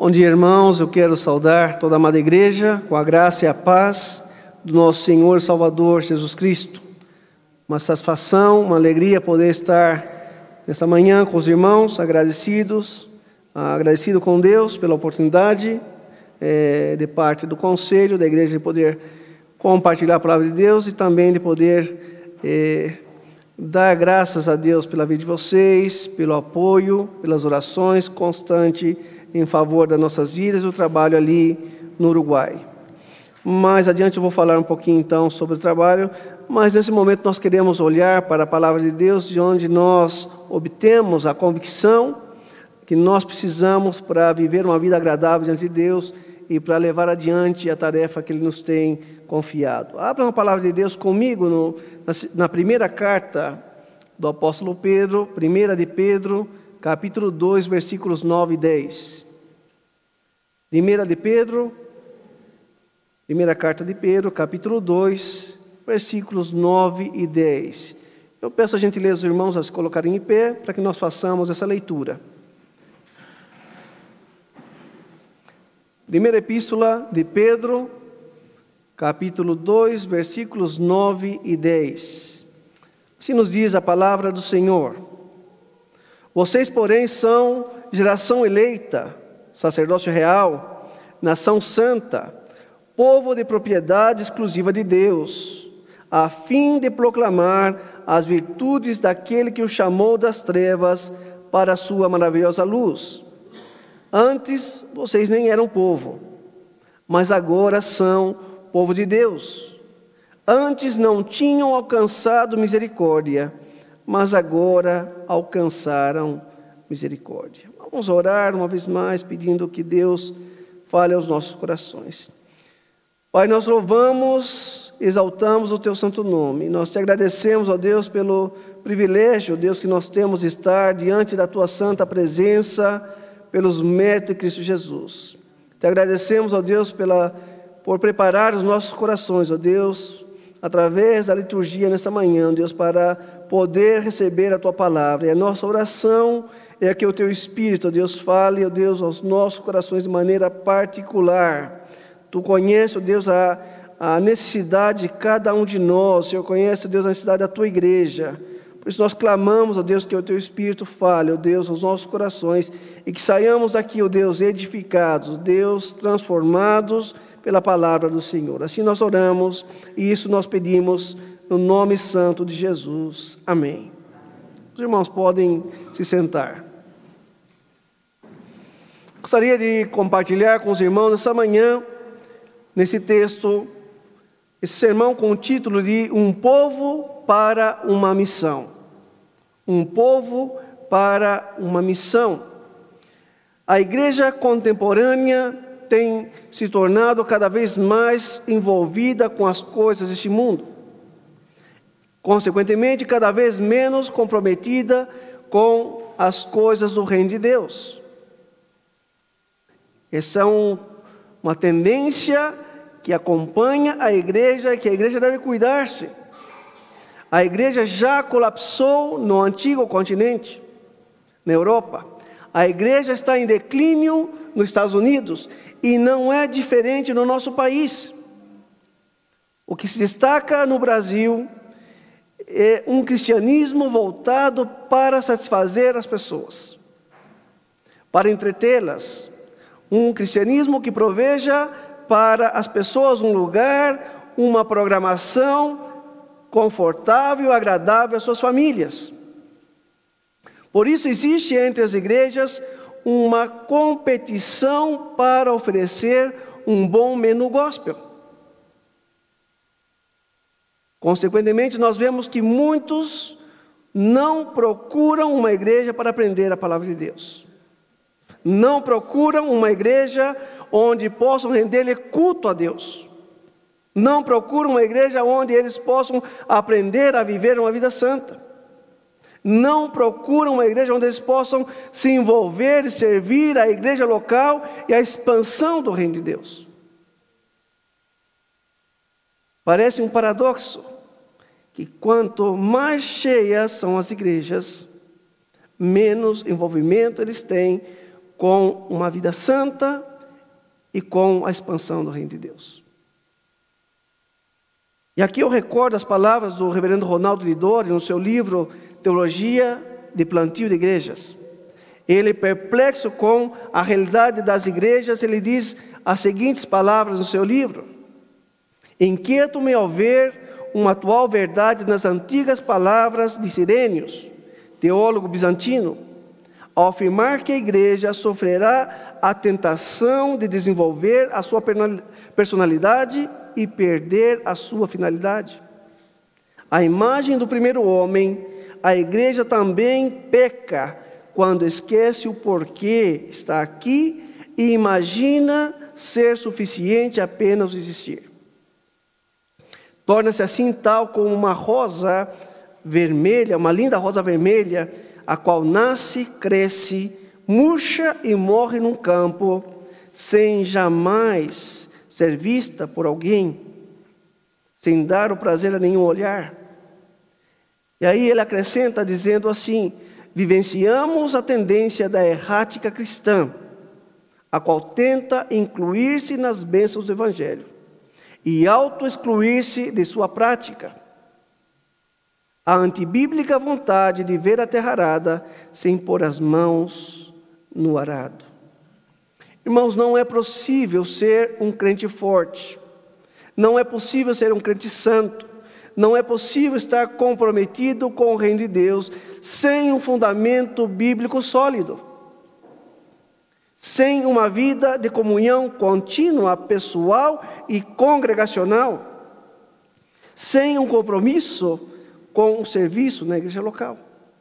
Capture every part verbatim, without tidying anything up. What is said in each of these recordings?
Bom dia, irmãos. Eu quero saudar toda a amada igreja com a graça e a paz do nosso Senhor e Salvador Jesus Cristo. Uma satisfação, uma alegria poder estar nesta manhã com os irmãos, agradecidos, agradecido com Deus pela oportunidade é, de parte do conselho da igreja de poder compartilhar a palavra de Deus e também de poder é, dar graças a Deus pela vida de vocês, pelo apoio, pelas orações constantes em favor das nossas vidas e o trabalho ali no Uruguai. Mais adiante eu vou falar um pouquinho então sobre o trabalho, mas nesse momento nós queremos olhar para a palavra de Deus, de onde nós obtemos a convicção que nós precisamos para viver uma vida agradável diante de Deus e para levar adiante a tarefa que Ele nos tem confiado. Abra uma palavra de Deus comigo no, na, na primeira carta do apóstolo Pedro, primeira de Pedro, capítulo dois, versículos nove e dez. Primeira de Pedro, primeira carta de Pedro, capítulo dois, versículos nove e dez. Eu peço a gentileza dos irmãos a se colocarem em pé para que nós façamos essa leitura. Primeira epístola de Pedro, capítulo dois, versículos nove e dez. Assim nos diz a palavra do Senhor: Vocês, porém, são geração eleita, sacerdócio real, nação santa, povo de propriedade exclusiva de Deus, a fim de proclamar as virtudes daquele que o chamou das trevas para a sua maravilhosa luz. Antes, vocês nem eram povo, mas agora são povo de Deus. Antes não tinham alcançado misericórdia, mas agora alcançaram misericórdia. Vamos orar uma vez mais, pedindo que Deus fale aos nossos corações. Pai, nós louvamos, exaltamos o Teu santo nome. Nós te agradecemos, ó Deus, pelo privilégio, Deus, que nós temos de estar diante da Tua santa presença, pelos méritos de Cristo Jesus. Te agradecemos, ó Deus, pela, por preparar os nossos corações, ó Deus, através da liturgia nessa manhã, Deus, para poder receber a Tua palavra. E a nossa oração é que o Teu Espírito, ó Deus, fale, ó Deus, aos nossos corações de maneira particular. Tu conheces, ó Deus, a, a necessidade de cada um de nós. O Senhor conhece, ó Deus, a necessidade da Tua igreja. Por isso nós clamamos, ó Deus, que o Teu Espírito fale, ó Deus, aos nossos corações e que saiamos daqui, ó Deus, edificados, Deus, transformados pela palavra do Senhor. Assim nós oramos e isso nós pedimos no nome santo de Jesus. Amém. Os irmãos podem se sentar. Gostaria de compartilhar com os irmãos nessa manhã, nesse texto, esse sermão com o título de Um Povo para uma Missão. Um povo para uma missão. A igreja contemporânea tem se tornado cada vez mais envolvida com as coisas deste mundo. Consequentemente, cada vez menos comprometida com as coisas do reino de Deus. Essa é um, uma tendência que acompanha a igreja e que a igreja deve cuidar-se. A igreja já colapsou no antigo continente, na Europa. A igreja está em declínio nos Estados Unidos e não é diferente no nosso país. O que se destaca no Brasil é um cristianismo voltado para satisfazer as pessoas, para entretê-las. Um cristianismo que proveja para as pessoas um lugar, uma programação confortável e agradável às suas famílias. Por isso existe entre as igrejas uma competição para oferecer um bom menu gospel. Consequentemente, nós vemos que muitos não procuram uma igreja para aprender a palavra de Deus. Não procuram uma igreja onde possam render-lhe culto a Deus. Não procuram uma igreja onde eles possam aprender a viver uma vida santa. Não procuram uma igreja onde eles possam se envolver e servir a igreja local e a expansão do reino de Deus. Parece um paradoxo que quanto mais cheias são as igrejas, menos envolvimento eles têm com uma vida santa e com a expansão do reino de Deus. E aqui eu recordo as palavras do reverendo Ronaldo Lidori no seu livro Teologia de Plantio de Igrejas. Ele, perplexo com a realidade das igrejas, ele diz as seguintes palavras no seu livro: inquieto-me ao ver uma atual verdade nas antigas palavras de Cirenio, teólogo bizantino, ao afirmar que a igreja sofrerá a tentação de desenvolver a sua personalidade e perder a sua finalidade. A imagem do primeiro homem, a igreja também peca quando esquece o porquê está aqui e imagina ser suficiente apenas existir. Torna-se assim tal como uma rosa vermelha, uma linda rosa vermelha, a qual nasce, cresce, murcha e morre num campo, sem jamais ser vista por alguém, sem dar o prazer a nenhum olhar. E aí ele acrescenta dizendo assim: vivenciamos a tendência da errática cristã, a qual tenta incluir-se nas bênçãos do Evangelho e auto-excluir-se de sua prática. A antibíblica vontade de ver a terra arada sem pôr as mãos no arado. Irmãos, não é possível ser um crente forte, não é possível ser um crente santo, não é possível estar comprometido com o reino de Deus sem um fundamento bíblico sólido, sem uma vida de comunhão contínua, pessoal e congregacional, sem um compromisso com o serviço na igreja local.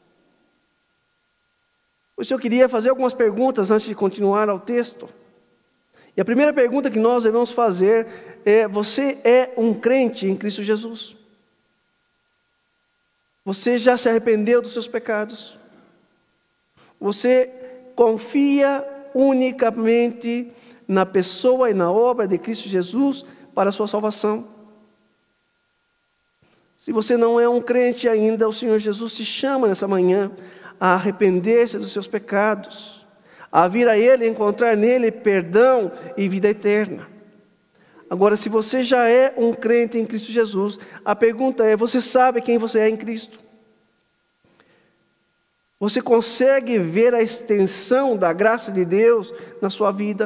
Por isso eu queria fazer algumas perguntas antes de continuar ao texto. E a primeira pergunta que nós devemos fazer é: você é um crente em Cristo Jesus? Você já se arrependeu dos seus pecados? Você confia unicamente na pessoa e na obra de Cristo Jesus para a sua salvação? Se você não é um crente ainda, o Senhor Jesus te chama nessa manhã a arrepender-se dos seus pecados, a vir a Ele e encontrar nele perdão e vida eterna. Agora, se você já é um crente em Cristo Jesus, a pergunta é: você sabe quem você é em Cristo? Você consegue ver a extensão da graça de Deus na sua vida?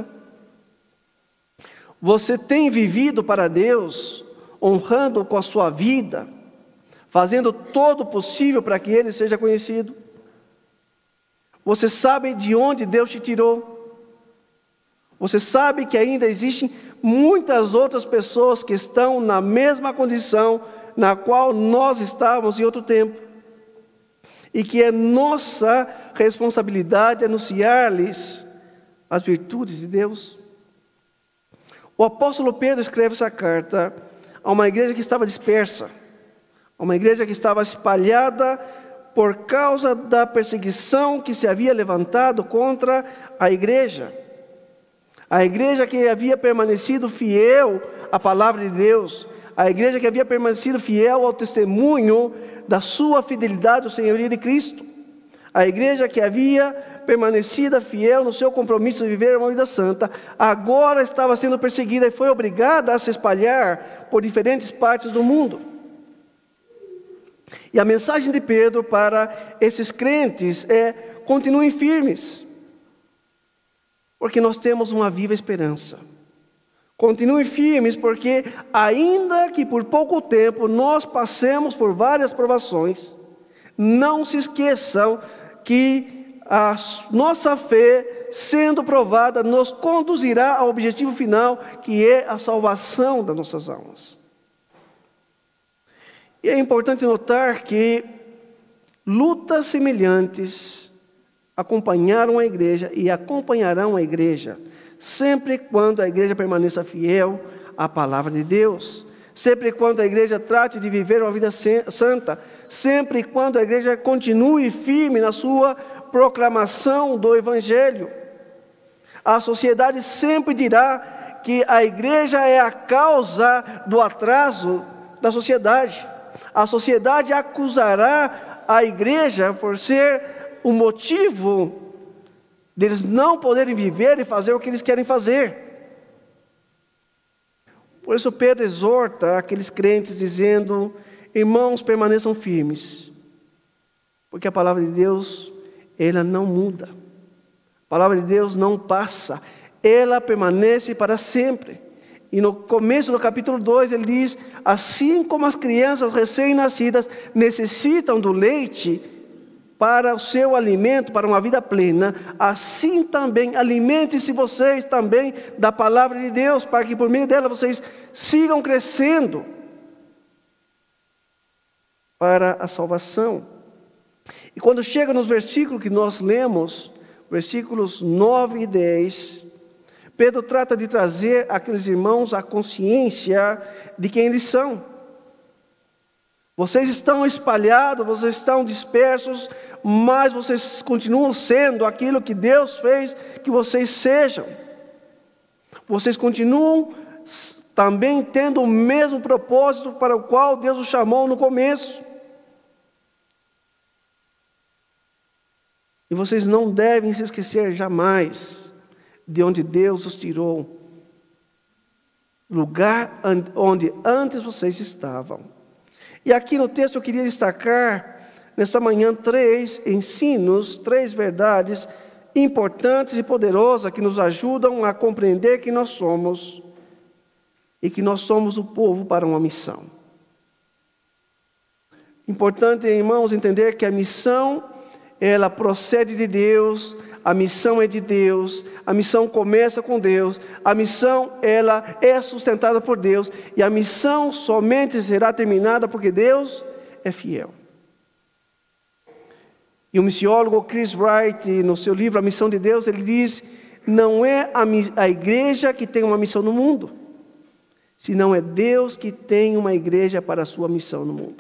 Você tem vivido para Deus, honrando com a sua vida, fazendo todo o possível para que Ele seja conhecido? Você sabe de onde Deus te tirou? Você sabe que ainda existem muitas outras pessoas que estão na mesma condição na qual nós estávamos em outro tempo, e que é nossa responsabilidade anunciar-lhes as virtudes de Deus? O apóstolo Pedro escreve essa carta a uma igreja que estava dispersa, a uma igreja que estava espalhada por causa da perseguição que se havia levantado contra a igreja. A igreja que havia permanecido fiel à palavra de Deus, a igreja que havia permanecido fiel ao testemunho da sua fidelidade ao senhorio de Cristo, a igreja que havia permanecido fiel no seu compromisso de viver uma vida santa, agora estava sendo perseguida e foi obrigada a se espalhar por diferentes partes do mundo. E a mensagem de Pedro para esses crentes é: continuem firmes, porque nós temos uma viva esperança. Continuem firmes, porque ainda que por pouco tempo nós passemos por várias provações, não se esqueçam que a nossa fé, sendo provada, nos conduzirá ao objetivo final, que é a salvação das nossas almas. E é importante notar que lutas semelhantes acompanharam a igreja e acompanharão a igreja, sempre quando a igreja permaneça fiel à palavra de Deus, sempre quando a igreja trate de viver uma vida santa, sempre quando a igreja continue firme na sua proclamação do Evangelho. A sociedade sempre dirá que a igreja é a causa do atraso da sociedade. A sociedade acusará a igreja por ser o motivo deles não poderem viver e fazer o que eles querem fazer. Por isso Pedro exorta aqueles crentes dizendo: irmãos, permaneçam firmes, porque a palavra de Deus, ela não muda. A palavra de Deus não passa, ela permanece para sempre. E no começo do capítulo dois ele diz: assim como as crianças recém-nascidas necessitam do leite para o seu alimento, para uma vida plena, assim também alimentem-se vocês também da palavra de Deus, para que por meio dela vocês sigam crescendo para a salvação. E quando chega nos versículos que nós lemos, versículos nove e dez, Pedro trata de trazer aqueles irmãos a consciência de quem eles são. Vocês estão espalhados, vocês estão dispersos, mas vocês continuam sendo aquilo que Deus fez que vocês sejam. Vocês continuam também tendo o mesmo propósito para o qual Deus os chamou no começo. E vocês não devem se esquecer jamais de onde Deus os tirou, lugar onde antes vocês estavam. E aqui no texto eu queria destacar, nesta manhã, três ensinos, três verdades importantes e poderosas que nos ajudam a compreender que nós somos e que nós somos o povo para uma missão. Importante, irmãos, entender que a missão, ela procede de Deus, a missão é de Deus, a missão começa com Deus, a missão ela é sustentada por Deus, e a missão somente será terminada porque Deus é fiel. E o missiólogo Chris Wright, no seu livro A Missão de Deus, ele diz: não é a, a igreja que tem uma missão no mundo, senão é Deus que tem uma igreja para a sua missão no mundo.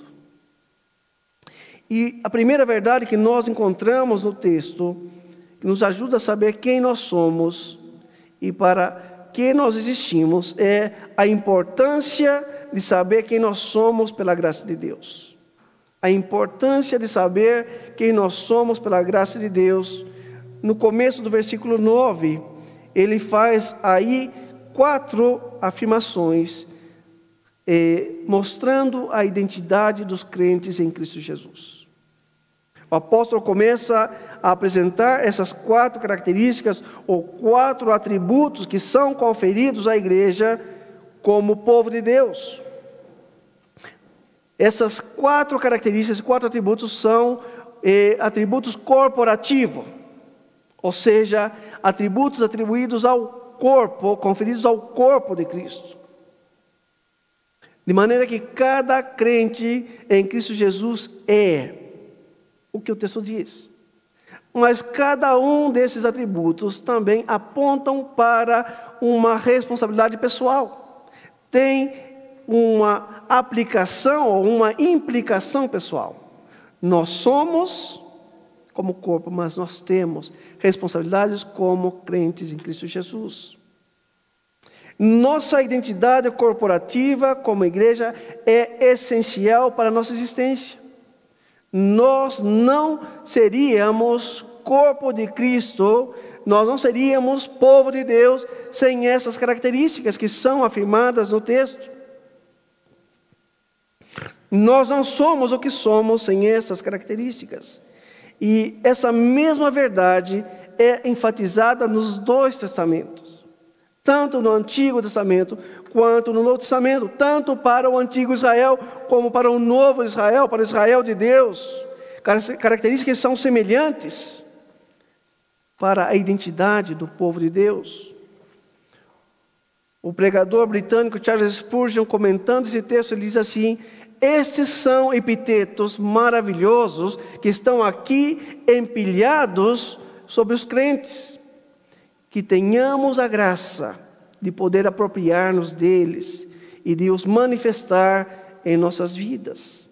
E a primeira verdade que nós encontramos no texto, que nos ajuda a saber quem nós somos e para que nós existimos, é a importância de saber quem nós somos pela graça de Deus. A importância de saber quem nós somos pela graça de Deus. No começo do versículo nove, ele faz aí quatro afirmações, eh, mostrando a identidade dos crentes em Cristo Jesus. O apóstolo começa a apresentar essas quatro características, ou quatro atributos que são conferidos à igreja como povo de Deus. Essas quatro características, quatro atributos são eh, atributos corporativos, ou seja, atributos atribuídos ao corpo, conferidos ao corpo de Cristo. De maneira que cada crente em Cristo Jesus é o que o texto diz. Mas cada um desses atributos também apontam para uma responsabilidade pessoal. Tem uma aplicação ou uma implicação pessoal. Nós somos como corpo, mas nós temos responsabilidades como crentes em Cristo Jesus. Nossa identidade corporativa como igreja é essencial para a nossa existência. Nós não seríamos corpo de Cristo, nós não seríamos povo de Deus sem essas características que são afirmadas no texto. Nós não somos o que somos sem essas características. E essa mesma verdade é enfatizada nos dois testamentos, tanto no Antigo Testamento quanto no Novo Testamento, tanto para o Antigo Israel como para o Novo Israel, para o Israel de Deus. Características que são semelhantes para a identidade do povo de Deus. O pregador britânico Charles Spurgeon, comentando esse texto, ele diz assim: esses são epítetos maravilhosos que estão aqui empilhados sobre os crentes. Que tenhamos a graça de poder apropriar-nos deles e de os manifestar em nossas vidas.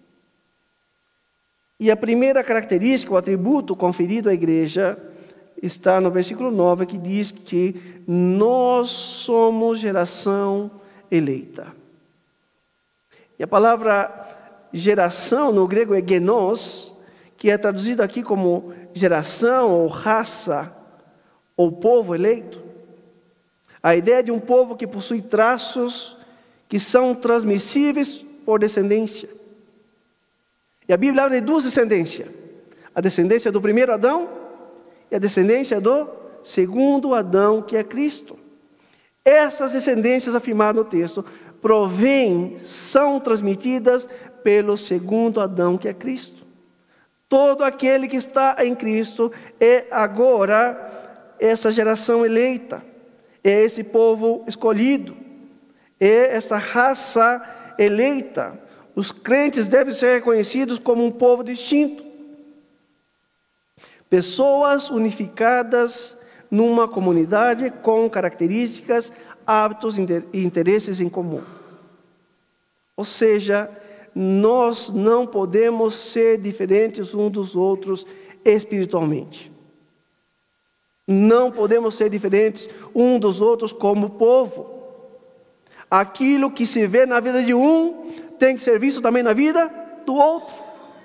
E a primeira característica, o atributo conferido à igreja, está no versículo nove, que diz que nós somos geração eleita. E a palavra geração no grego é genos, que é traduzido aqui como geração ou raça, ou povo eleito. A ideia de um povo que possui traços que são transmissíveis por descendência. E a Bíblia habla de duas descendências. A descendência do primeiro Adão e a descendência do segundo Adão, que é Cristo. Essas descendências, afirmadas no texto, provêm, são transmitidas pelo segundo Adão, que é Cristo. Todo aquele que está em Cristo é agora essa geração eleita, é esse povo escolhido, é essa raça eleita. Os crentes devem ser reconhecidos como um povo distinto. Pessoas unificadas numa comunidade com características, hábitos e interesses em comum. Ou seja, nós não podemos ser diferentes uns dos outros espiritualmente. Não podemos ser diferentes uns dos outros como povo. Aquilo que se vê na vida de um tem que ser visto também na vida do outro.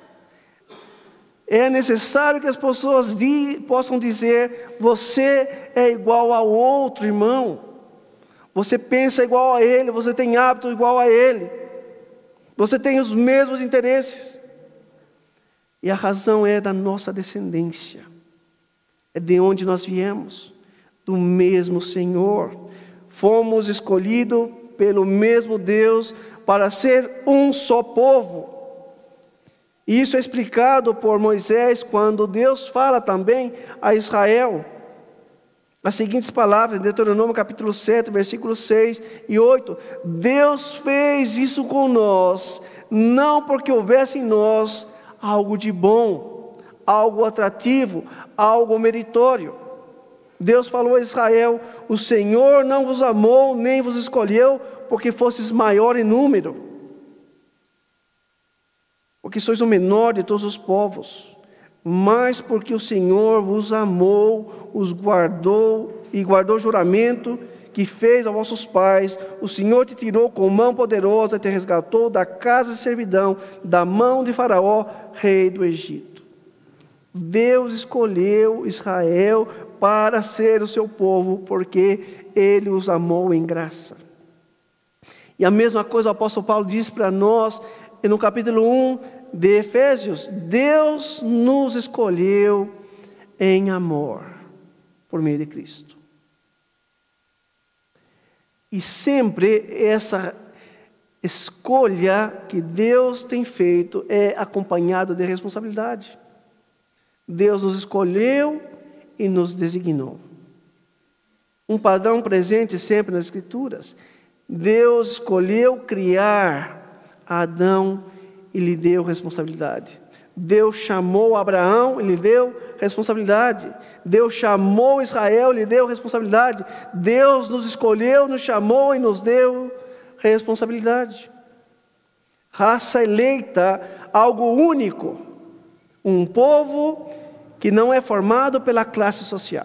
É necessário que as pessoas di, possam dizer: você é igual ao outro irmão, você pensa igual a ele, você tem hábito igual a ele, você tem os mesmos interesses. E a razão é da nossa descendência, é de onde nós viemos, do mesmo Senhor. Fomos escolhidos pelo mesmo Deus para ser um só povo. Isso é explicado por Moisés quando Deus fala também a Israel as seguintes palavras, em Deuteronômio capítulo sete, versículos seis e oito. Deus fez isso com nós, não porque houvesse em nós algo de bom, algo atrativo, algo meritório. Deus falou a Israel: o Senhor não vos amou, nem vos escolheu, porque fostes maior em número, porque sois o menor de todos os povos, mas porque o Senhor vos amou, os guardou e guardou o juramento que fez aos vossos pais. O Senhor te tirou com mão poderosa, te resgatou da casa de servidão, da mão de Faraó, rei do Egito. Deus escolheu Israel para ser o seu povo, porque Ele os amou em graça. E a mesma coisa o apóstolo Paulo diz para nós, e no capítulo um de Efésios: Deus nos escolheu em amor, por meio de Cristo. E sempre essa escolha que Deus tem feito é acompanhada de responsabilidade. Deus nos escolheu e nos designou. Um padrão presente sempre nas Escrituras: Deus escolheu criar Adão e lhe deu responsabilidade. Deus chamou Abraão e lhe deu responsabilidade. Deus chamou Israel e lhe deu responsabilidade. Deus nos escolheu, nos chamou e nos deu responsabilidade. Raça eleita, algo único. Um povo que não é formado pela classe social.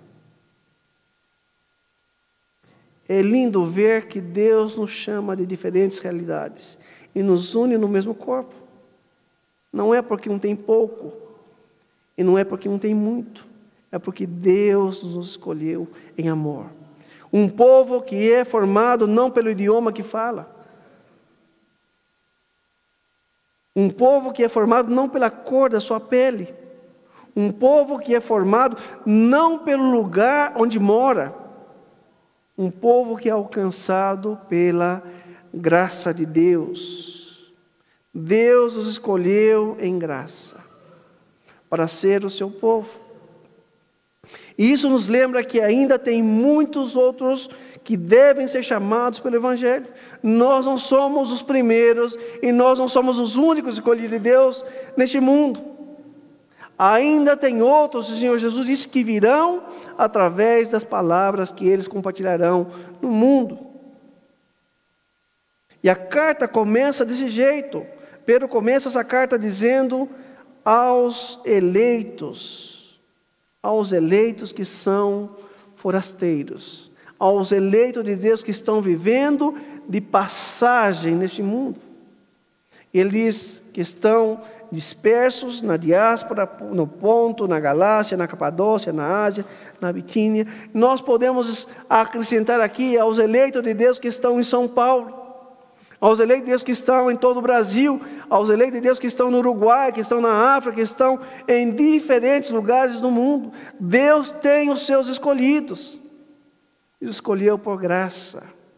É lindo ver que Deus nos chama de diferentes realidades e nos une no mesmo corpo. Não é porque um tem pouco, e não é porque um tem muito, é porque Deus nos escolheu em amor. Um povo que é formado não pelo idioma que fala. Um povo que é formado não pela cor da sua pele. Um povo que é formado não pelo lugar onde mora. Um povo que é alcançado pela graça de Deus. Deus os escolheu em graça para ser o seu povo. E isso nos lembra que ainda tem muitos outros que devem ser chamados pelo Evangelho. Nós não somos os primeiros e nós não somos os únicos escolhidos de Deus neste mundo. Ainda tem outros, o Senhor Jesus disse, que virão através das palavras que eles compartilharão no mundo. E a carta começa desse jeito. Pedro começa essa carta dizendo aos eleitos, aos eleitos que são forasteiros, aos eleitos de Deus que estão vivendo de passagem neste mundo. Ele diz que estão dispersos na diáspora, no Ponto, na Galácia, na Capadócia, na Ásia, na Bitínia. Nós podemos acrescentar aqui aos eleitos de Deus que estão em São Paulo, aos eleitos de Deus que estão em todo o Brasil, aos eleitos de Deus que estão no Uruguai, que estão na África, que estão em diferentes lugares do mundo. Deus tem os seus escolhidos, e os escolheu por graça.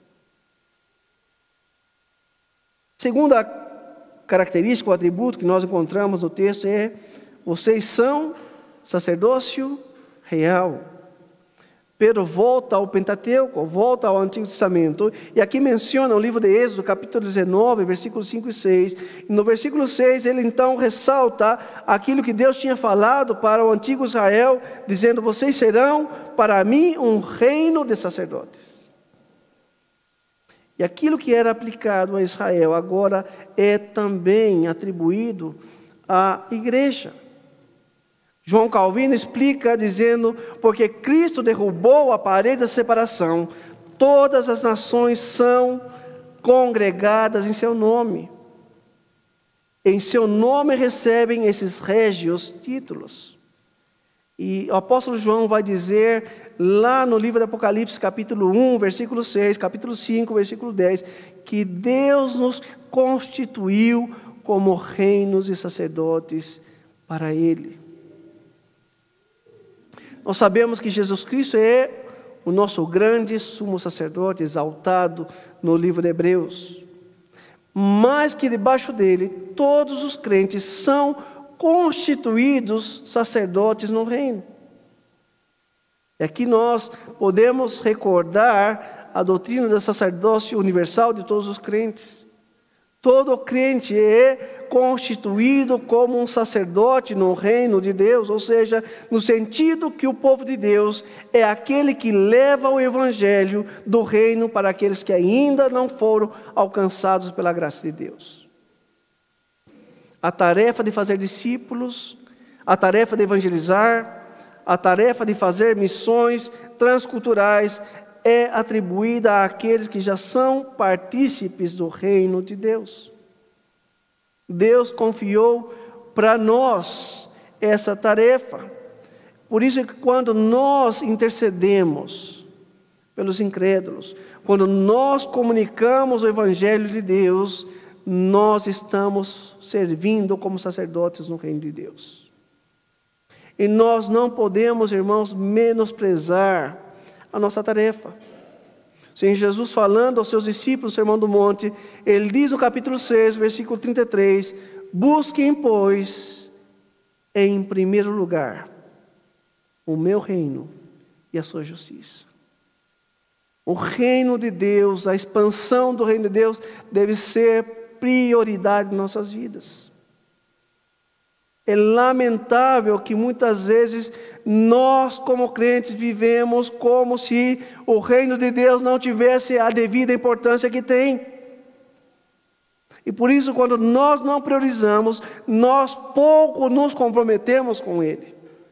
Segunda característica, o atributo que nós encontramos no texto é: vocês são sacerdócio real. Pedro volta ao Pentateuco, volta ao Antigo Testamento, e aqui menciona o livro de Êxodo, capítulo dezenove, versículos cinco e seis. E no versículo seis, ele então ressalta aquilo que Deus tinha falado para o antigo Israel, dizendo: vocês serão para mim um reino de sacerdotes. E aquilo que era aplicado a Israel, agora é também atribuído à igreja. João Calvino explica dizendo: porque Cristo derrubou a parede da separação, todas as nações são congregadas em seu nome. Em seu nome recebem esses régios títulos. E o apóstolo João vai dizer lá no livro do Apocalipse, capítulo um, versículo seis, capítulo cinco, versículo dez, que Deus nos constituiu como reinos e sacerdotes para Ele. Nós sabemos que Jesus Cristo é o nosso grande sumo sacerdote, exaltado no livro de Hebreus. Mas que debaixo dele, todos os crentes são constituídos sacerdotes no reino. E aqui nós podemos recordar a doutrina do sacerdócio universal de todos os crentes. Todo crente é constituído como um sacerdote no reino de Deus, ou seja, no sentido que o povo de Deus é aquele que leva o evangelho do reino para aqueles que ainda não foram alcançados pela graça de Deus. A tarefa de fazer discípulos, a tarefa de evangelizar, a tarefa de fazer missões transculturais é atribuída àqueles que já são partícipes do reino de Deus. Deus confiou para nós essa tarefa. Por isso que quando nós intercedemos pelos incrédulos, quando nós comunicamos o evangelho de Deus, nós estamos servindo como sacerdotes no reino de Deus. E nós não podemos, irmãos, menosprezar a nossa tarefa. O Senhor Jesus, falando aos seus discípulos no Sermão do Monte, ele diz no capítulo seis, versículo trinta e três: busquem, pois, em primeiro lugar, o meu reino e a sua justiça. O reino de Deus, a expansão do reino de Deus deve ser prioridade em nossas vidas. É lamentável que muitas vezes nós, como crentes, vivemos como se o reino de Deus não tivesse a devida importância que tem. E por isso, quando nós não priorizamos, nós pouco nos comprometemos com Ele.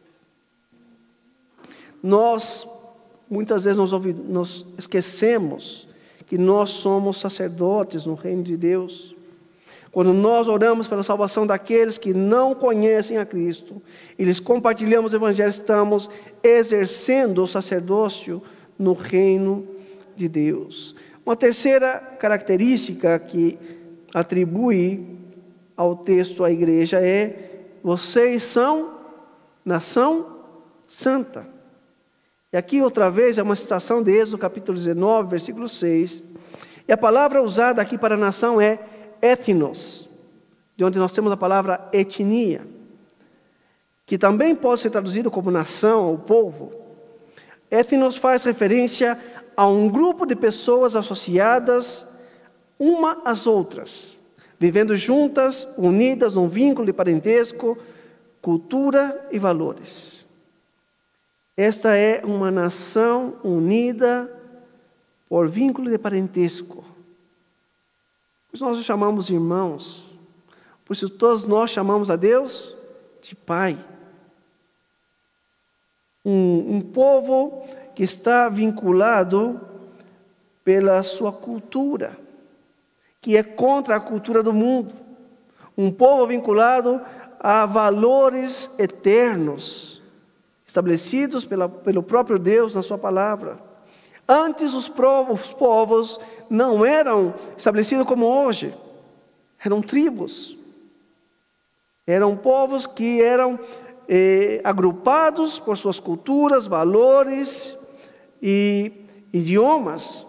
Nós, muitas vezes, nos, ouvi, nos esquecemos que nós somos sacerdotes no reino de Deus. Quando nós oramos pela salvação daqueles que não conhecem a Cristo, e lhes compartilhamos o Evangelho, estamos exercendo o sacerdócio no reino de Deus. Uma terceira característica que atribui ao texto à igreja é: vocês são nação santa. E aqui outra vez é uma citação de Êxodo capítulo dezenove, versículo seis. E a palavra usada aqui para nação é étnos, de onde nós temos a palavra etnia, que também pode ser traduzido como nação ou povo. Étnos faz referência a um grupo de pessoas associadas uma às outras, vivendo juntas, unidas num vínculo de parentesco, cultura e valores. Esta é uma nação unida por vínculo de parentesco. Por isso nós os chamamos irmãos. Por isso todos nós chamamos a Deus de Pai. Um, um povo que está vinculado pela sua cultura, que é contra a cultura do mundo. Um povo vinculado a valores eternos, estabelecidos pela, pelo próprio Deus na sua palavra. Antes os, os povos não eram estabelecidos como hoje, eram tribos. Eram povos que eram eh, agrupados por suas culturas, valores e idiomas.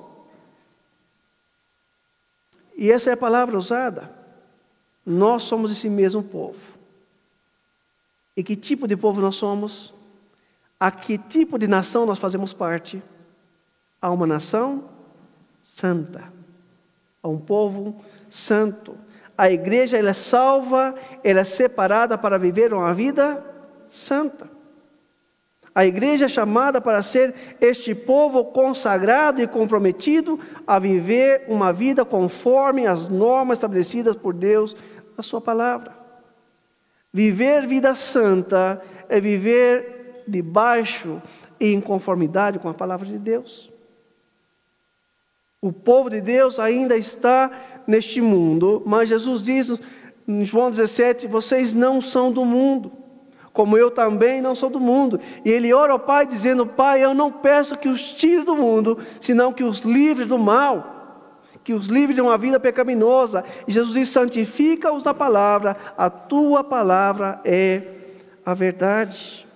E essa é a palavra usada. Nós somos esse mesmo povo. E que tipo de povo nós somos? A que tipo de nação nós fazemos parte? A uma nação santa. A um povo santo. A igreja, ela é salva, ela é separada para viver uma vida santa. A igreja é chamada para ser este povo consagrado e comprometido a viver uma vida conforme as normas estabelecidas por Deus na sua palavra. Viver vida santa é viver debaixo e em conformidade com a palavra de Deus. O povo de Deus ainda está neste mundo, mas Jesus diz em João dezessete, vocês não são do mundo, como eu também não sou do mundo. E ele ora ao Pai dizendo, Pai, eu não peço que os tire do mundo, senão que os livre do mal, que os livre de uma vida pecaminosa. E Jesus diz, santifica-os na palavra, a tua palavra é a verdade.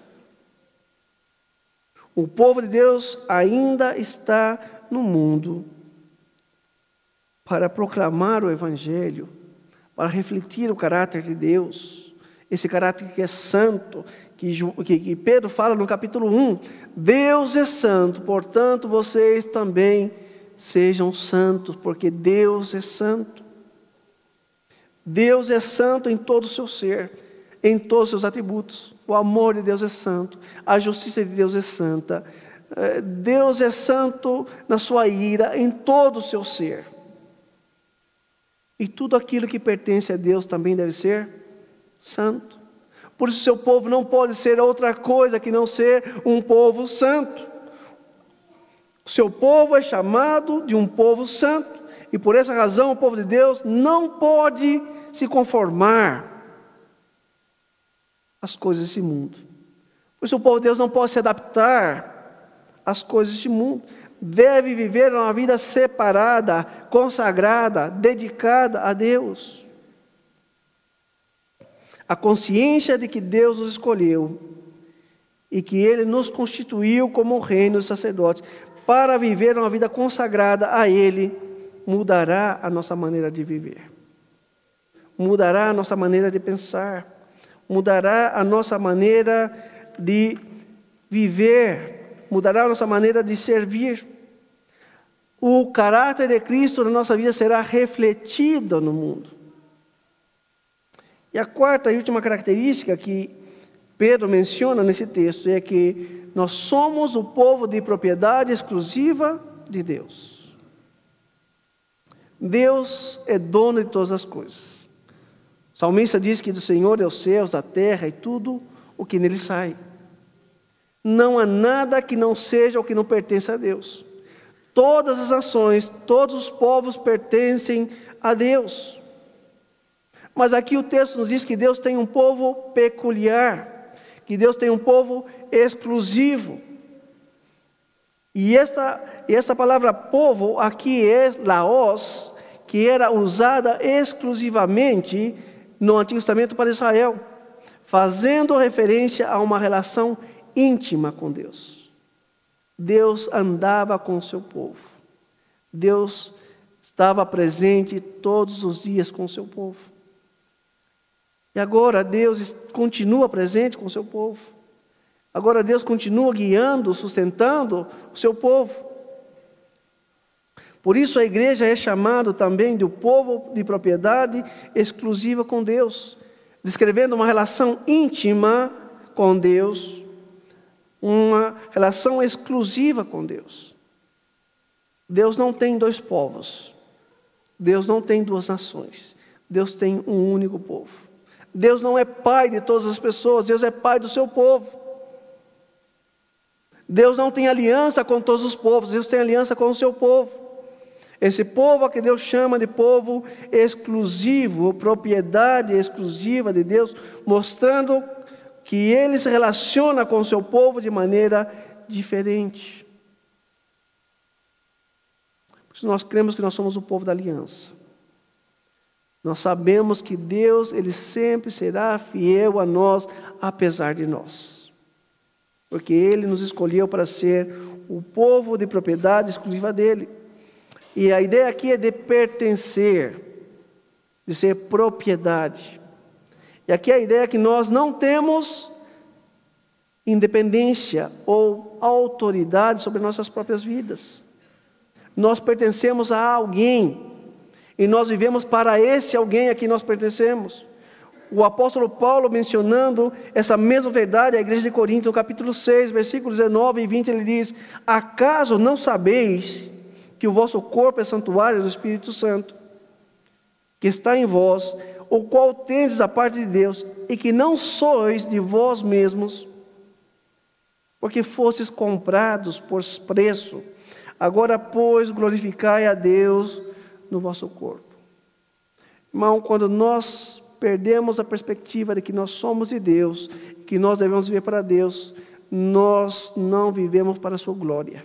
O povo de Deus ainda está no mundo para proclamar o Evangelho, para refletir o caráter de Deus, esse caráter que é santo, que, que, que Pedro fala no capítulo um, Deus é santo, portanto vocês também sejam santos, porque Deus é santo. Deus é santo em todo o seu ser, em todos os seus atributos. O amor de Deus é santo, a justiça de Deus é santa, Deus é santo na sua ira, em todo o seu ser. E tudo aquilo que pertence a Deus também deve ser santo. Por isso, seu povo não pode ser outra coisa que não ser um povo santo. O seu povo é chamado de um povo santo. E por essa razão, o povo de Deus não pode se conformar às coisas desse mundo. Por isso, o povo de Deus não pode se adaptar às coisas deste mundo. Deve viver uma vida separada, consagrada, dedicada a Deus. A consciência de que Deus nos escolheu e que Ele nos constituiu como um reino de sacerdotes para viver uma vida consagrada a Ele, mudará a nossa maneira de viver, mudará a nossa maneira de pensar, mudará a nossa maneira de viver, mudará a nossa maneira de servir. O caráter de Cristo na nossa vida será refletido no mundo. E a quarta e última característica que Pedro menciona nesse texto é que nós somos o povo de propriedade exclusiva de Deus. Deus é dono de todas as coisas. O salmista diz que do Senhor é os céus, a terra e tudo o que nele sai. Não há nada que não seja ou que não pertença a Deus. Todas as nações, todos os povos pertencem a Deus. Mas aqui o texto nos diz que Deus tem um povo peculiar, que Deus tem um povo exclusivo. E esta, esta palavra povo aqui é laos, que era usada exclusivamente no Antigo Testamento para Israel, fazendo referência a uma relação íntima com Deus. Deus andava com o seu povo. Deus estava presente todos os dias com o seu povo. E agora Deus continua presente com o seu povo. Agora Deus continua guiando, sustentando o seu povo. Por isso a igreja é chamada também de um povo de propriedade exclusiva com Deus, descrevendo uma relação íntima com Deus, uma relação exclusiva com Deus. Deus não tem dois povos. Deus não tem duas nações. Deus tem um único povo. Deus não é pai de todas as pessoas. Deus é pai do seu povo. Deus não tem aliança com todos os povos. Deus tem aliança com o seu povo. Esse povo a que Deus chama de povo exclusivo, propriedade exclusiva de Deus, mostrando que Ele se relaciona com o seu povo de maneira diferente. Por isso nós cremos que nós somos o povo da aliança. Nós sabemos que Deus, Ele sempre será fiel a nós, apesar de nós. Porque Ele nos escolheu para ser o povo de propriedade exclusiva dEle. E a ideia aqui é de pertencer, de ser propriedade. E aqui a ideia é que nós não temos independência ou autoridade sobre nossas próprias vidas. Nós pertencemos a alguém, e nós vivemos para esse alguém a quem nós pertencemos. O apóstolo Paulo, mencionando essa mesma verdade à igreja de Corinto, no capítulo seis, versículos dezenove e vinte, ele diz: acaso não sabeis que o vosso corpo é santuário do Espírito Santo, que está em vós, o qual tendes a parte de Deus, e que não sois de vós mesmos, porque fostes comprados por preço. Agora, pois, glorificai a Deus no vosso corpo. Irmão, quando nós perdemos a perspectiva de que nós somos de Deus, que nós devemos viver para Deus, nós não vivemos para a sua glória.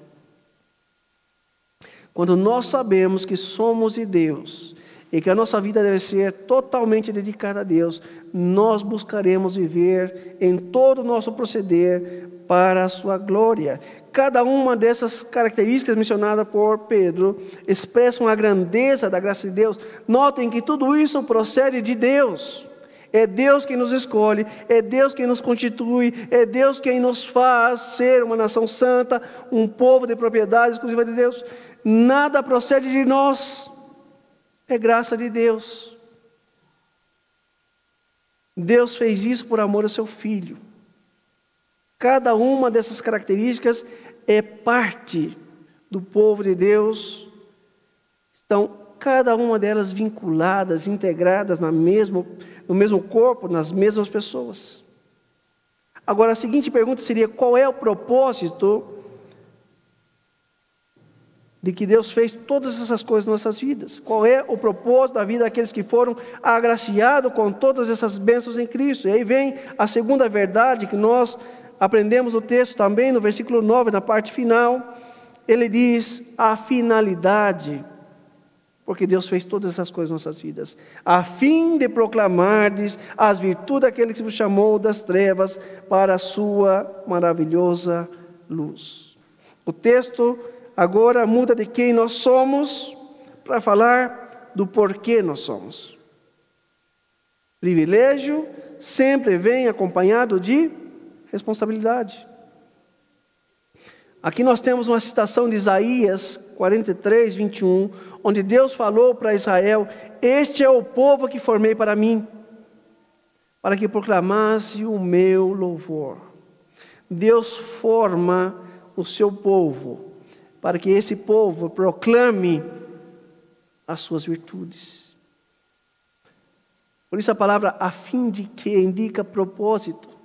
Quando nós sabemos que somos de Deus e que a nossa vida deve ser totalmente dedicada a Deus, nós buscaremos viver em todo o nosso proceder para a sua glória. Cada uma dessas características mencionadas por Pedro expressam a grandeza da graça de Deus. Notem que tudo isso procede de Deus. É Deus quem nos escolhe, é Deus quem nos constitui, é Deus quem nos faz ser uma nação santa, um povo de propriedade exclusiva de Deus. Nada procede de nós, é graça de Deus. Deus fez isso por amor ao seu Filho. Cada uma dessas características é parte do povo de Deus. Estão cada uma delas vinculadas, integradas na mesmo, no mesmo corpo, nas mesmas pessoas. Agora, a seguinte pergunta seria: qual é o propósito de que Deus fez todas essas coisas nas nossas vidas? Qual é o propósito da vida daqueles que foram agraciados com todas essas bênçãos em Cristo? E aí vem a segunda verdade que nós aprendemos no texto também, no versículo nove, na parte final. Ele diz: a finalidade, porque Deus fez todas essas coisas nas nossas vidas, a fim de proclamardes as virtudes daquele que vos chamou das trevas para a sua maravilhosa luz. O texto agora muda de quem nós somos para falar do porquê nós somos. Privilégio sempre vem acompanhado de responsabilidade. Aqui nós temos uma citação de Isaías quarenta e três, vinte e um, onde Deus falou para Israel: este é o povo que formei para mim, para que proclamasse o meu louvor. Deus forma o seu povo, para que esse povo proclame as suas virtudes. Por isso a palavra a fim de que indica propósito.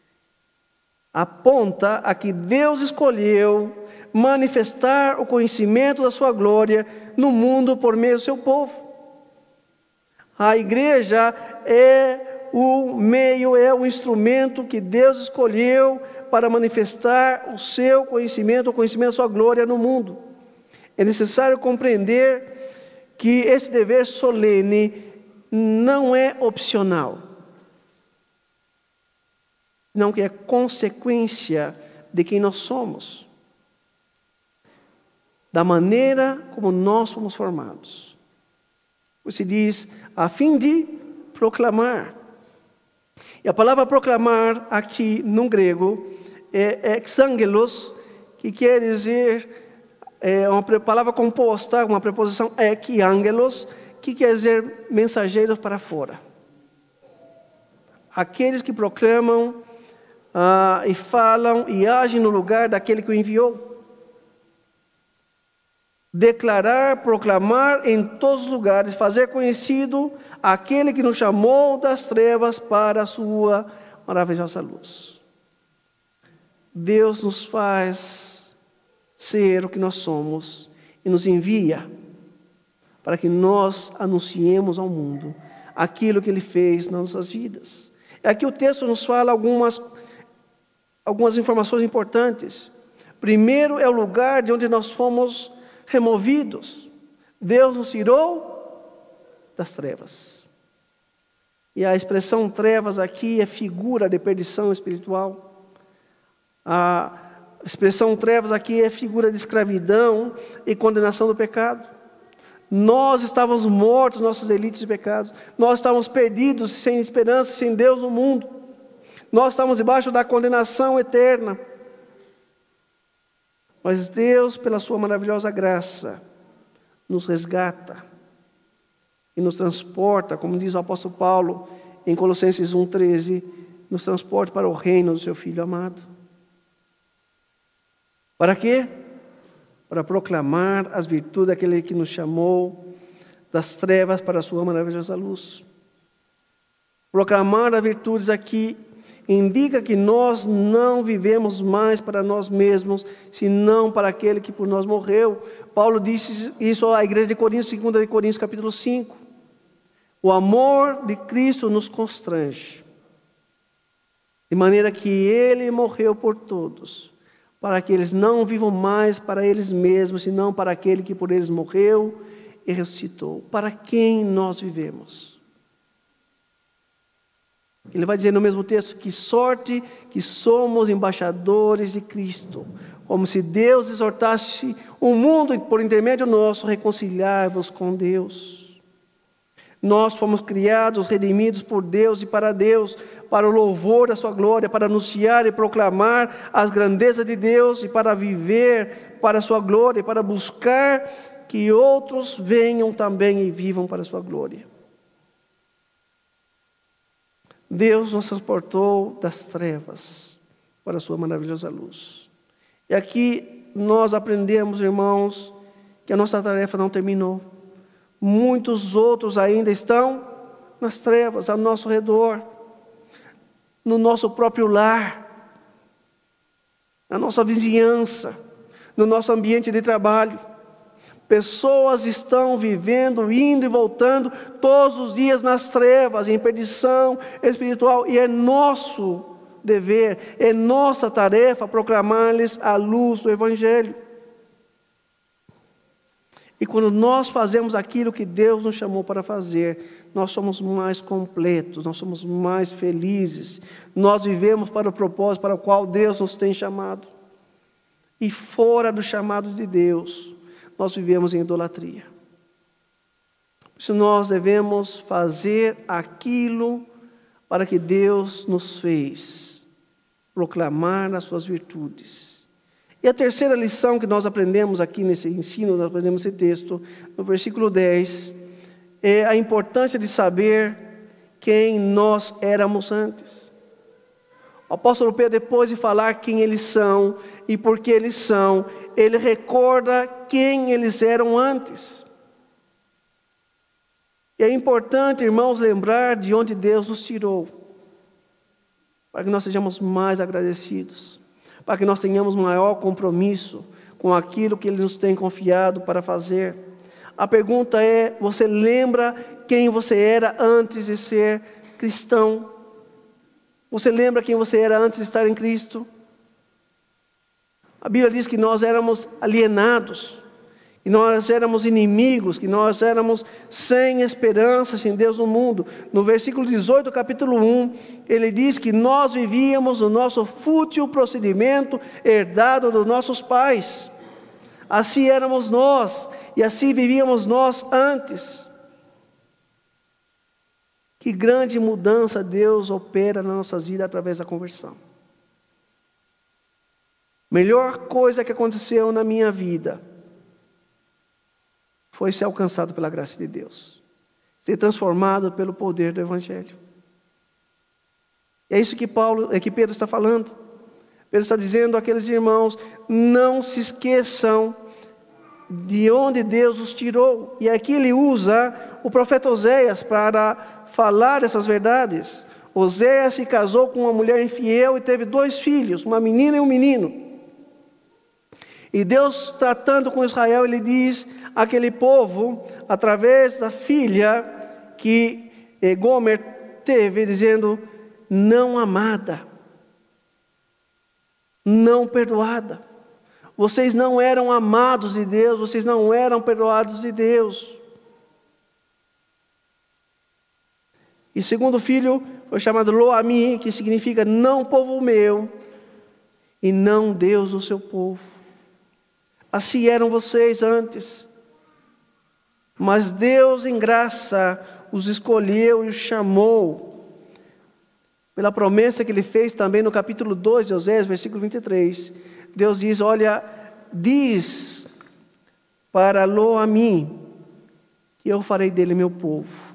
Aponta a que Deus escolheu manifestar o conhecimento da sua glória no mundo por meio do seu povo. A igreja é o meio, é o instrumento que Deus escolheu para manifestar o seu conhecimento, o conhecimento da sua glória no mundo. É necessário compreender que esse dever solene não é opcional, não que é consequência de quem nós somos, da maneira como nós fomos formados. Você diz, a fim de proclamar. E a palavra proclamar aqui no grego é exangelos, que quer dizer, é uma palavra composta, uma preposição ek, angelos, que quer dizer mensageiros para fora. Aqueles que proclamam ah, e falam e agem no lugar daquele que o enviou. Declarar, proclamar em todos os lugares, fazer conhecido aquele que nos chamou das trevas para a sua maravilhosa luz. Deus nos faz ser o que nós somos e nos envia para que nós anunciemos ao mundo aquilo que Ele fez nas nossas vidas. Aqui o texto nos fala algumas, algumas informações importantes. Primeiro é o lugar de onde nós fomos removidos. Deus nos tirou das trevas. E a expressão trevas aqui é figura de perdição espiritual. A expressão trevas aqui é figura de escravidão e condenação do pecado. Nós estávamos mortos, nossos delitos e pecados. Nós estávamos perdidos, sem esperança, sem Deus no mundo. Nós estávamos debaixo da condenação eterna. Mas Deus, pela sua maravilhosa graça, nos resgata e nos transporta, como diz o apóstolo Paulo em Colossenses um, treze, nos transporta para o reino do seu Filho amado. Para quê? Para proclamar as virtudes daquele que nos chamou das trevas para a sua maravilhosa luz. Proclamar as virtudes aqui indica que nós não vivemos mais para nós mesmos, senão para aquele que por nós morreu. Paulo disse isso à igreja de Coríntios, segunda de Coríntios, capítulo cinco. O amor de Cristo nos constrange, de maneira que Ele morreu por todos, para que eles não vivam mais para eles mesmos, senão para aquele que por eles morreu e ressuscitou. Para quem nós vivemos? Ele vai dizer no mesmo texto, que sorte que somos embaixadores de Cristo, como se Deus exortasse o mundo por intermédio nosso, reconciliar-vos com Deus. Nós fomos criados, redimidos por Deus e para Deus, para o louvor da sua glória, para anunciar e proclamar as grandezas de Deus e para viver para a sua glória, e para buscar que outros venham também e vivam para a sua glória. Deus nos transportou das trevas para a sua maravilhosa luz. E aqui nós aprendemos, irmãos, que a nossa tarefa não terminou. Muitos outros ainda estão nas trevas, ao nosso redor, no nosso próprio lar, na nossa vizinhança, no nosso ambiente de trabalho. Pessoas estão vivendo, indo e voltando todos os dias nas trevas, em perdição espiritual, e é nosso dever, é nossa tarefa proclamar-lhes a luz do Evangelho. E quando nós fazemos aquilo que Deus nos chamou para fazer, nós somos mais completos, nós somos mais felizes, nós vivemos para o propósito para o qual Deus nos tem chamado. E fora do chamado de Deus, nós vivemos em idolatria. Por isso nós devemos fazer aquilo para que Deus nos fez, proclamar as suas virtudes. E a terceira lição que nós aprendemos aqui nesse ensino, nós aprendemos esse texto, no versículo dez, é a importância de saber quem nós éramos antes. O apóstolo Pedro, depois de falar quem eles são e por que eles são, ele recorda quem eles eram antes. E é importante, irmãos, lembrar de onde Deus nos tirou, para que nós sejamos mais agradecidos, para que nós tenhamos maior compromisso com aquilo que Ele nos tem confiado para fazer. A pergunta é, você lembra quem você era antes de ser cristão? Você lembra quem você era antes de estar em Cristo? A Bíblia diz que nós éramos alienados, que nós éramos inimigos, que nós éramos sem esperança, sem Deus no mundo. No versículo dezoito do capítulo um, ele diz que nós vivíamos o nosso fútil procedimento herdado dos nossos pais. Assim éramos nós, e assim vivíamos nós antes. Que grande mudança Deus opera nas nossas vidas através da conversão. Melhor coisa que aconteceu na minha vida foi ser alcançado pela graça de Deus, ser transformado pelo poder do Evangelho. É isso que Paulo, é que Pedro está falando. Pedro está dizendo àqueles irmãos, não se esqueçam de onde Deus os tirou. E aqui ele usa o profeta Oséias para falar essas verdades. Oséias se casou com uma mulher infiel e teve dois filhos, uma menina e um menino. E Deus, tratando com Israel, Ele diz àquele povo, através da filha que eh, Gomer teve, dizendo, não amada, não perdoada. Vocês não eram amados de Deus, vocês não eram perdoados de Deus. E o segundo filho foi chamado Lo-Ami, que significa não povo meu, e não Deus do seu povo. Assim eram vocês antes. Mas Deus, em graça, os escolheu e os chamou, pela promessa que Ele fez também no capítulo dois de Oséias, versículo vinte e três. Deus diz, olha, diz para Lo-Ami, que eu farei dele meu povo,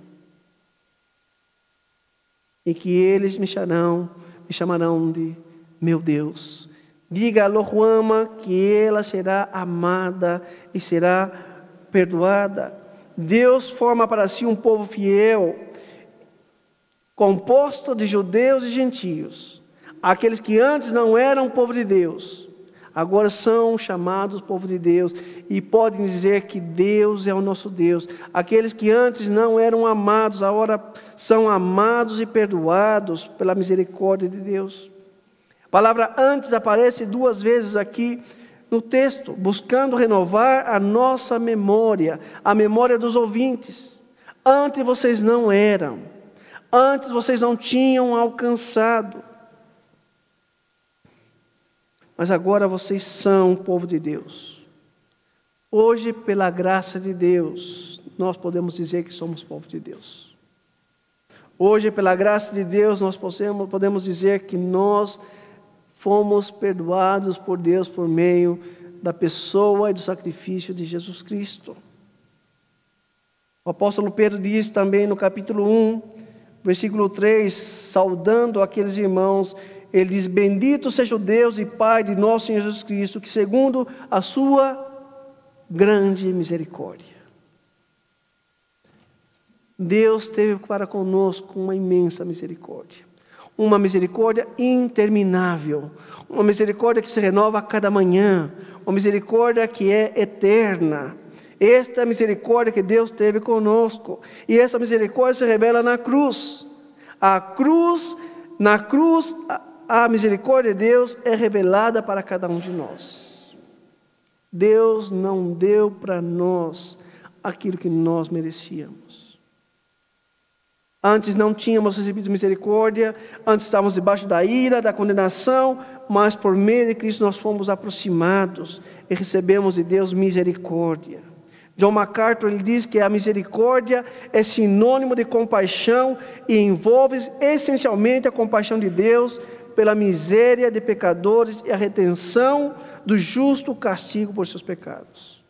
e que eles me chamarão, me chamarão de meu Deus. Diga a Lo-Ruama que ela será amada e será perdoada. Deus forma para si um povo fiel, composto de judeus e gentios. Aqueles que antes não eram povo de Deus, agora são chamados povo de Deus e podem dizer que Deus é o nosso Deus. Aqueles que antes não eram amados, agora são amados e perdoados pela misericórdia de Deus. A palavra antes aparece duas vezes aqui no texto, buscando renovar a nossa memória, a memória dos ouvintes. Antes vocês não eram, antes vocês não tinham alcançado, mas agora vocês são o povo de Deus. Hoje, pela graça de Deus, nós podemos dizer que somos povo de Deus. Hoje, pela graça de Deus, nós podemos, podemos dizer que nós fomos perdoados por Deus por meio da pessoa e do sacrifício de Jesus Cristo. O apóstolo Pedro diz também no capítulo um, versículo três, saudando aqueles irmãos, ele diz, bendito seja o Deus e Pai de nosso Senhor Jesus Cristo, que segundo a sua grande misericórdia. Deus teve para conosco uma imensa misericórdia. Uma misericórdia interminável, uma misericórdia que se renova a cada manhã, uma misericórdia que é eterna. Esta é a misericórdia que Deus teve conosco, e essa misericórdia se revela na cruz. A cruz, na cruz, a, a misericórdia de Deus é revelada para cada um de nós. Deus não deu para nós aquilo que nós merecíamos. Antes não tínhamos recebido misericórdia, antes estávamos debaixo da ira, da condenação, mas por meio de Cristo nós fomos aproximados e recebemos de Deus misericórdia. John MacArthur ele diz que a misericórdia é sinônimo de compaixão e envolve essencialmente a compaixão de Deus pela miséria de pecadores e a retenção do justo castigo por seus pecados.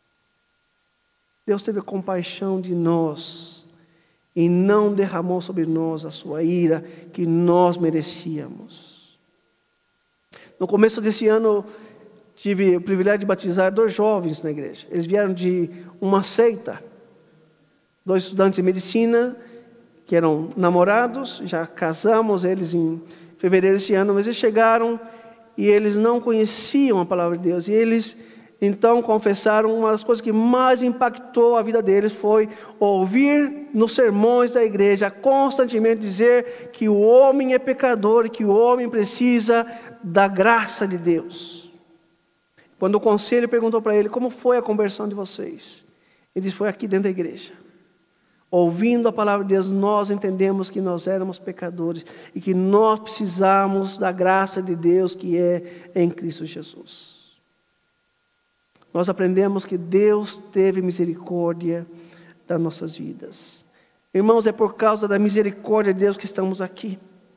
Deus teve compaixão de nós e não derramou sobre nós a sua ira que nós merecíamos. No começo desse ano, tive o privilégio de batizar dois jovens na igreja. Eles vieram de uma seita, dois estudantes de medicina, que eram namorados, já casamos eles em fevereiro desse ano, mas eles chegaram e eles não conheciam a palavra de Deus, e eles então confessaram, uma das coisas que mais impactou a vida deles foi ouvir nos sermões da igreja constantemente dizer que o homem é pecador e que o homem precisa da graça de Deus. Quando o conselho perguntou para ele, como foi a conversão de vocês? Ele disse, foi aqui dentro da igreja. Ouvindo a palavra de Deus, nós entendemos que nós éramos pecadores e que nós precisamos da graça de Deus que é em Cristo Jesus. Nós aprendemos que Deus teve misericórdia das nossas vidas. Irmãos, é por causa da misericórdia de Deus que estamos aqui.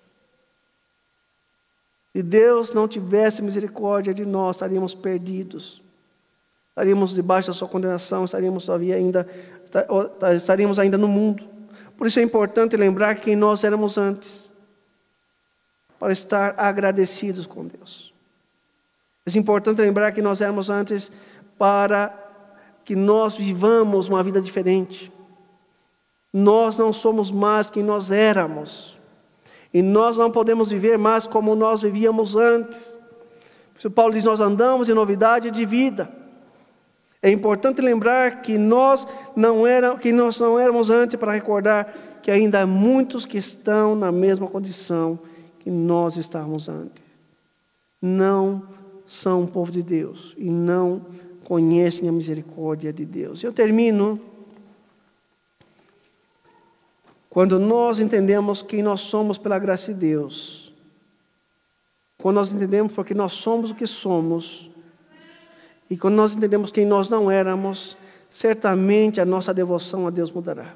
Se Deus não tivesse misericórdia de nós, estaríamos perdidos. Estaríamos debaixo da sua condenação, estaríamos, ainda, estaríamos ainda no mundo. Por isso é importante lembrar quem nós éramos antes, para estar agradecidos com Deus. É importante lembrar que nós éramos antes para que nós vivamos uma vida diferente. Nós não somos mais quem nós éramos. E nós não podemos viver mais como nós vivíamos antes. O Paulo diz, nós andamos em novidade de vida. É importante lembrar que nós não, era, que nós não éramos antes, para recordar que ainda há muitos que estão na mesma condição que nós estávamos antes. Não são o povo de Deus e não conhecem a misericórdia de Deus. Eu termino quando nós entendemos quem nós somos pela graça de Deus. Quando nós entendemos porque nós somos o que somos. E quando nós entendemos quem nós não éramos, certamente a nossa devoção a Deus mudará.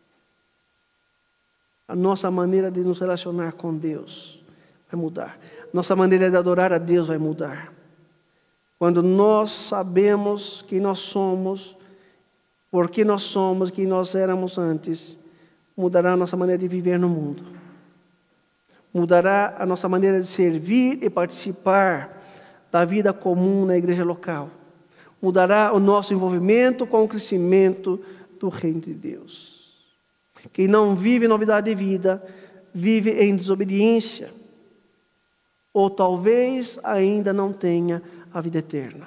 A nossa maneira de nos relacionar com Deus vai mudar. Nossa maneira de adorar a Deus vai mudar. Quando nós sabemos quem nós somos, por que nós somos, quem nós éramos antes, mudará a nossa maneira de viver no mundo. Mudará a nossa maneira de servir e participar da vida comum na igreja local. Mudará o nosso envolvimento com o crescimento do reino de Deus. Quem não vive novidade de vida, vive em desobediência. Ou talvez ainda não tenha a vida eterna.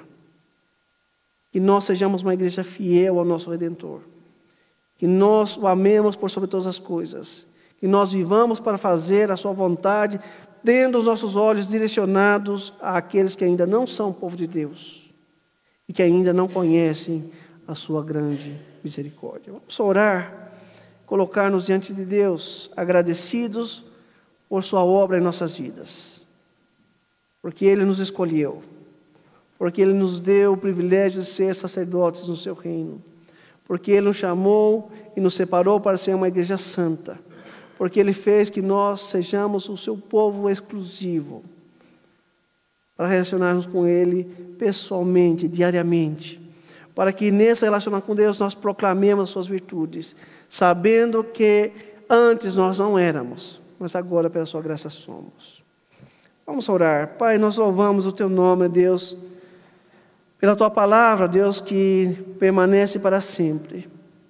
Que nós sejamos uma igreja fiel ao nosso Redentor. Que nós o amemos por sobre todas as coisas. Que nós vivamos para fazer a sua vontade, tendo os nossos olhos direcionados àqueles que ainda não são povo de Deus. E que ainda não conhecem a sua grande misericórdia. Vamos orar, colocar-nos diante de Deus, agradecidos por sua obra em nossas vidas. Porque Ele nos escolheu. Porque Ele nos deu o privilégio de ser sacerdotes no seu reino. Porque Ele nos chamou e nos separou para ser uma igreja santa. Porque Ele fez que nós sejamos o seu povo exclusivo. Para relacionarmos com Ele pessoalmente, diariamente. Para que nesse relacionamento com Deus nós proclamemos as suas virtudes. Sabendo que antes nós não éramos, mas agora pela sua graça somos. Vamos orar. Pai, nós louvamos o Teu nome, Deus, pela Tua palavra, Deus, que permanece para sempre.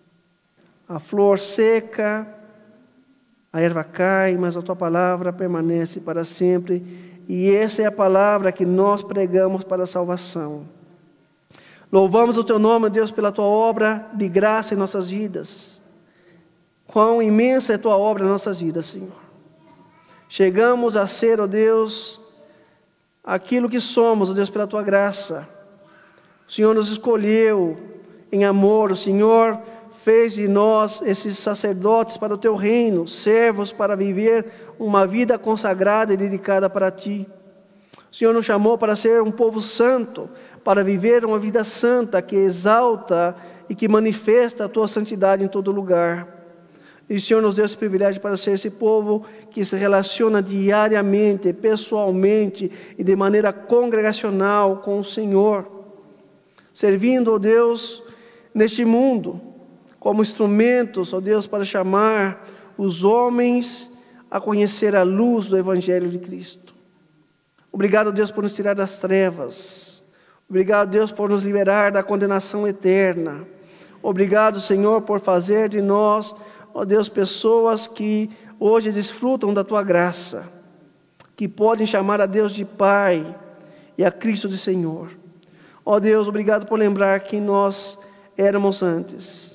A flor seca, a erva cai, mas a Tua palavra permanece para sempre. E essa é a palavra que nós pregamos para a salvação. Louvamos o Teu nome, Deus, pela Tua obra de graça em nossas vidas. Quão imensa é a Tua obra em nossas vidas, Senhor. Chegamos a ser, ó Deus, aquilo que somos, ó Deus, pela Tua graça. O Senhor nos escolheu em amor, o Senhor fez de nós esses sacerdotes para o Teu reino, servos para viver uma vida consagrada e dedicada para Ti. O Senhor nos chamou para ser um povo santo, para viver uma vida santa que exalta e que manifesta a Tua santidade em todo lugar. E o Senhor nos deu esse privilégio para ser esse povo que se relaciona diariamente, pessoalmente e de maneira congregacional com o Senhor, servindo, ó Deus, neste mundo, como instrumentos, ó Deus, para chamar os homens a conhecer a luz do Evangelho de Cristo. Obrigado, Deus, por nos tirar das trevas. Obrigado, Deus, por nos liberar da condenação eterna. Obrigado, Senhor, por fazer de nós, ó Deus, pessoas que hoje desfrutam da Tua graça, que podem chamar a Deus de Pai e a Cristo de Senhor. Ó Deus, obrigado por lembrar quem nós éramos antes.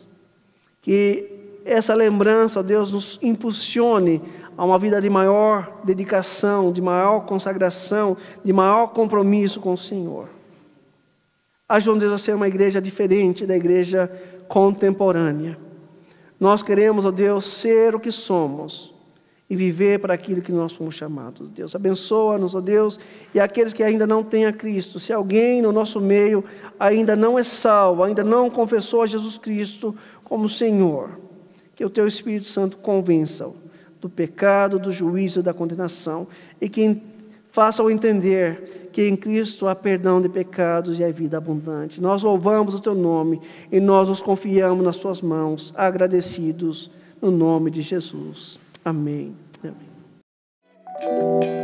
Que essa lembrança, ó Deus, nos impulsione a uma vida de maior dedicação, de maior consagração, de maior compromisso com o Senhor. Ajude-nos a ser uma igreja diferente da igreja contemporânea. Nós queremos, ó Deus, ser o que somos e viver para aquilo que nós fomos chamados. Deus, abençoa-nos, ó Deus, e aqueles que ainda não têm a Cristo. Se alguém no nosso meio ainda não é salvo, ainda não confessou a Jesus Cristo como Senhor, que o Teu Espírito Santo convença-o do pecado, do juízo e da condenação, e que faça-o entender que em Cristo há perdão de pecados e a vida abundante. Nós louvamos o Teu nome e nós nos confiamos nas Tuas mãos, agradecidos no nome de Jesus. Amém. Amém.